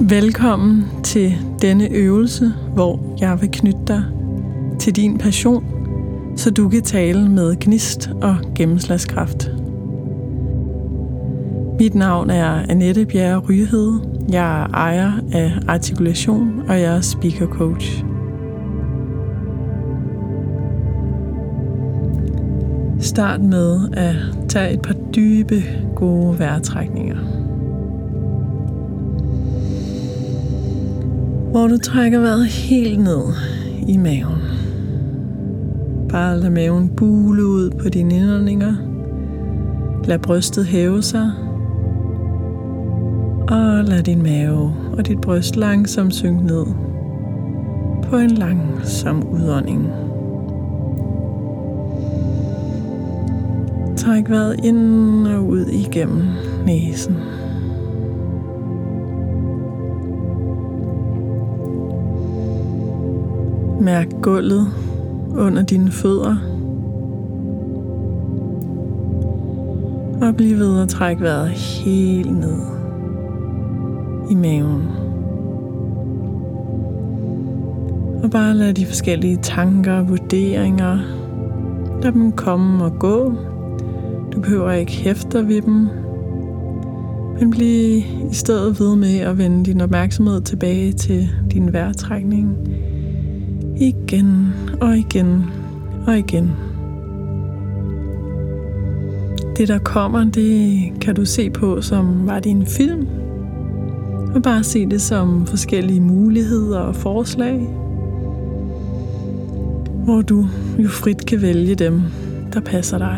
Velkommen til denne øvelse, hvor jeg vil knytte dig til din passion, så du kan tale med gnist og gennemslagskraft. Mit navn er Annette Bjerre Ryhede. Jeg er ejer af Artikulation, og jeg er speaker coach. Start med at tage et par dybe, gode vejrtrækninger. Hvor du trækker vejret helt ned i maven. Bare lad maven bule ud på dine indåndinger. Lad brystet hæve sig. Og lad din mave og dit bryst langsomt synke ned på en langsom udånding. Træk vejret ind og ud igennem næsen. Mærk gulvet under dine fødder. Og bliv ved at trække vejret helt ned i maven. Og bare lad de forskellige tanker og vurderinger, lad dem komme og gå. Du behøver ikke hæfte dig ved dem, men bliv i stedet ved med at vende din opmærksomhed tilbage til din vejrtrækning. Igen og igen og igen. Det der kommer, det kan du se på som var det en film. Og bare se det som forskellige muligheder og forslag, hvor du jo frit kan vælge dem, der passer dig.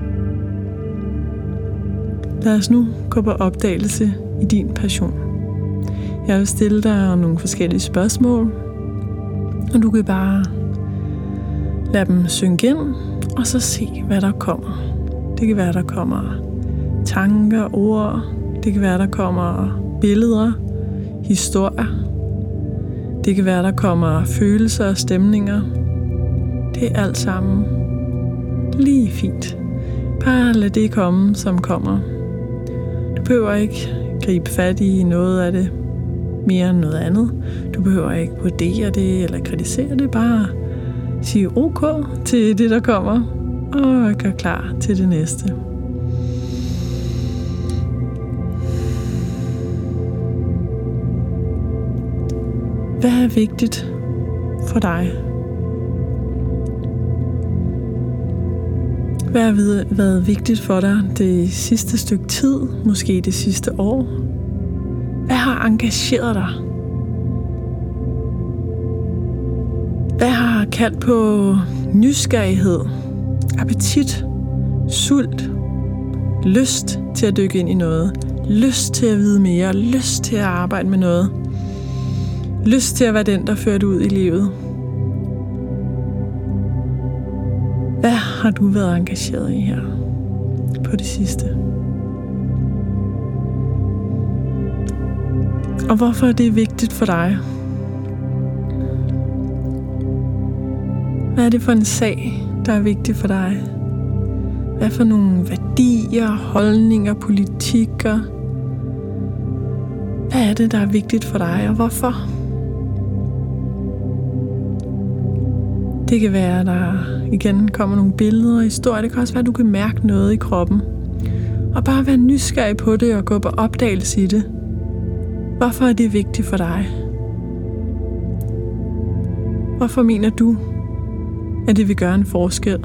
Lad os nu gå på opdagelse i din passion. Jeg vil stille dig nogle forskellige spørgsmål, og du kan bare lade dem synke ind, og så se, hvad der kommer. Det kan være, der kommer tanker, ord. Det kan være, der kommer billeder, historier. Det kan være, der kommer følelser og stemninger. Det er alt sammen lige fint. Bare lad det komme, som kommer. Du behøver ikke gribe fat i noget af det mere end noget andet. Du behøver ikke vurdere det eller kritisere det. Bare sige OK til det, der kommer, og gør klar til det næste. Hvad er vigtigt for dig? Hvad har været vigtigt for dig det sidste stykke tid, måske det sidste år? Hvad har engageret dig? Hvad har kaldt på nysgerrighed, appetit, sult, lyst til at dykke ind i noget, lyst til at vide mere, lyst til at arbejde med noget, lyst til at være den, der fører dig ud i livet? Hvad har du været engageret i her på det sidste? Og hvorfor er det vigtigt for dig? Hvad er det for en sag, der er vigtig for dig? Hvad for nogle værdier, holdninger, politikker? Hvad er det, der er vigtigt for dig, og hvorfor? Det kan være, at der igen kommer nogle billeder og historier. Det kan også være, at du kan mærke noget i kroppen. Og bare være nysgerrig på det og gå på opdagelse i det. Hvorfor er det vigtigt for dig? Hvorfor mener du, at det vil gøre en forskel?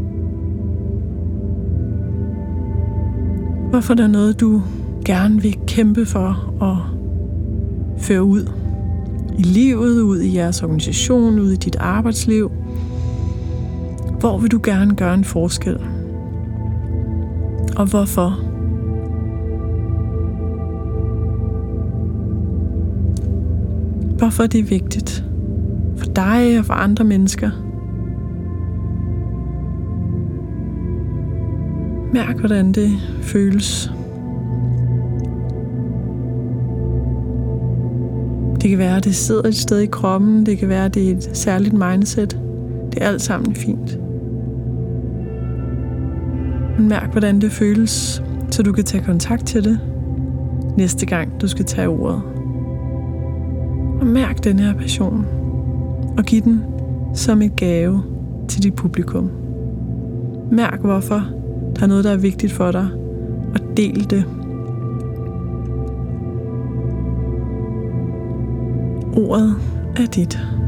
Hvorfor er der noget, du gerne vil kæmpe for at føre ud i livet, ud i jeres organisation, ud i dit arbejdsliv? Hvor vil du gerne gøre en forskel? Og hvorfor? Hvorfor er det vigtigt for dig og for andre mennesker? Mærk, hvordan det føles. Det kan være, at det sidder et sted i kroppen. Det kan være, at det er et særligt mindset. Det er alt sammen fint. Men mærk, hvordan det føles, så du kan tage kontakt til det næste gang, du skal tage ordet. Og mærk den her passion, og giv den som et gave til dit publikum. Mærk hvorfor der er noget, der er vigtigt for dig, og del det. Ordet er dit.